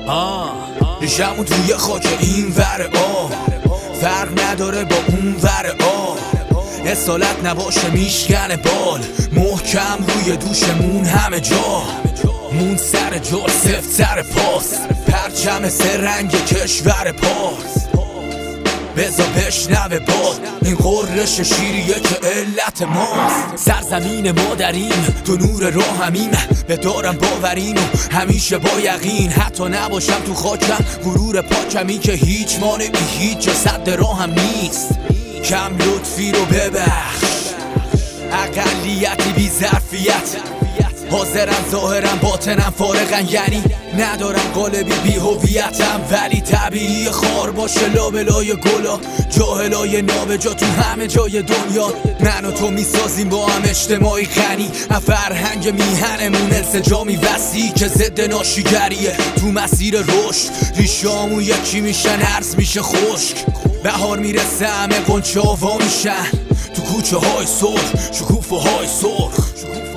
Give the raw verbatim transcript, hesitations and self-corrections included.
آه ریشمون توی خاک این ور آه فرق نداره با اون ور آه اصالت نباشه میشکنه بال محکم روی دوشمون همه جا مون سر جا سفت سر پاس پرچم سه رنگ کشور پاس بزا بشنوه باد این قررش شیریه که علت ماست سرزمین ما دریم تو نور راه همین به دارم باورین و همیشه با یقین حتی نباشم تو خاکم غرور پاکمی که هیچ مانعی هیچ جا صد راه هم نیست کم لطفی رو ببخش اقلیتی بی ظرفیت حاضرم ظاهرم باطنم فارغن یعنی ندارم قالبی بی هویتم ولی طبیعی خار باشه لابلای گلا جاهلای نابجا تو همه جای دنیا من و تو میسازیم با هم اجتماعی غنی فرهنگ میهنمون انسجامی وسیع که ضد ناشیگریه تو مسیر رشد ریشامون یکی میشن عرض میشه خشک بهار میرسه همه قنچه آوا میشن تو کوچه های سرخ شکوفه های سرخ